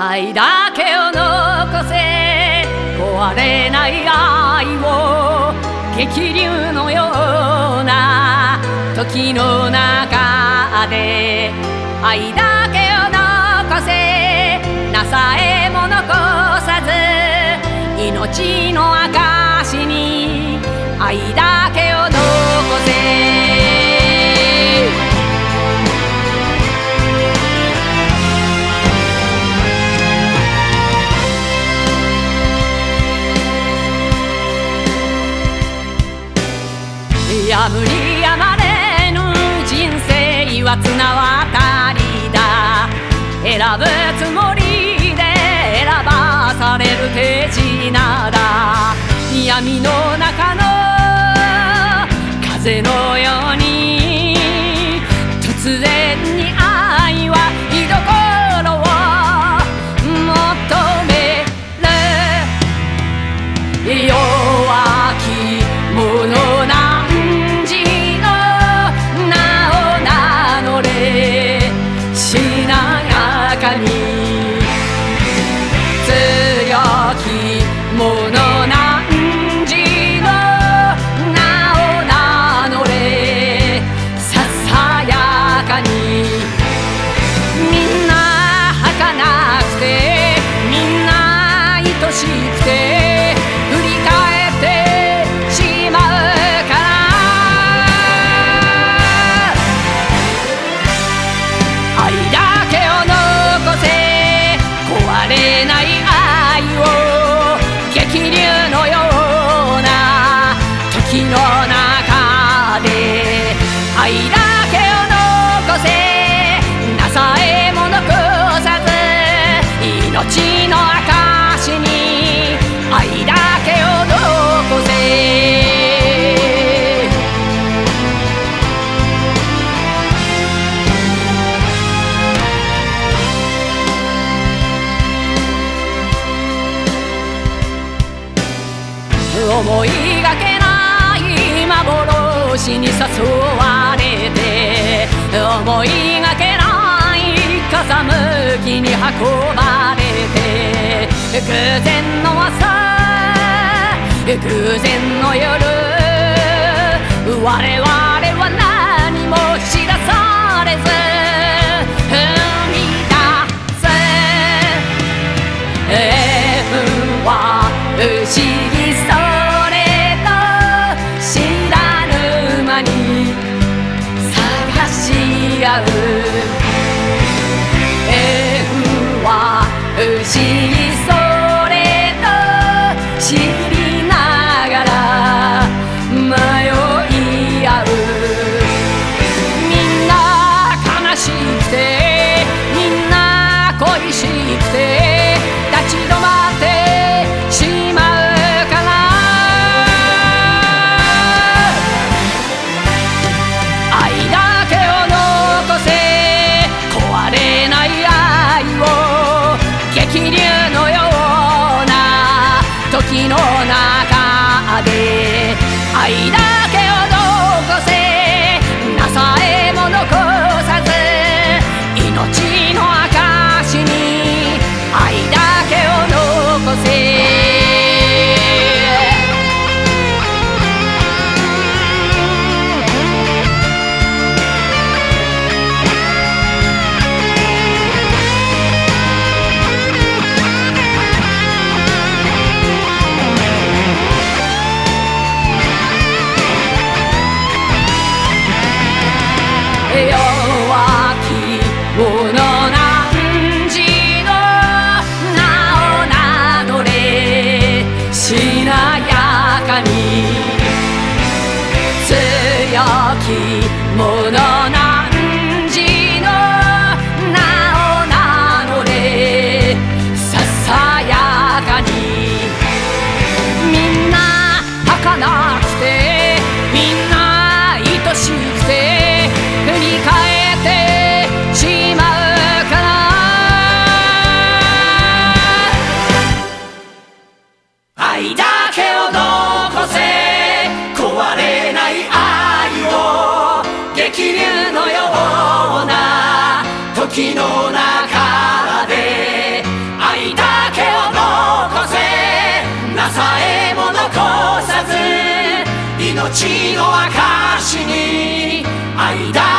愛だけを残せ壊れない愛を激流のような時の中で愛だけを残せなさえも残さず命の証に愛だけを残せやむにやまれぬ人生は綱渡りだ選ぶつもりで選ばされる手品だ闇の中の風のように突然に愛は居所を求める弱き者なものなんじの名を名乗れささやかにみんな儚くてみんな愛しくて振り返ってしまうから愛だけを残せ壊れない愛を激流のような時の中で愛だけを残せなさえも残さず命の証に愛だけを残せ思いがけない幻に誘われて思いがけない風向きに運ばれて偶然の朝偶然の夜我々は何も知らされず踏み出す縁は不思議そう縁は不思議それと知りながら迷い合うみんな悲しくてみんな恋しくて立ち止まってしまうから愛だけを残せ壊れない愛を激流のような時の中で愛だけを残せなさえも残さず命の証に愛だけを残せ弱き者なんじの名を名乗れしなやかに強き者なんじの名を名乗れささやかにみんな儚くてみんな愛しくて振り返ってしまうから愛だけを残せ壊れない愛を激流のような時の中でえも残さず命の証に愛だ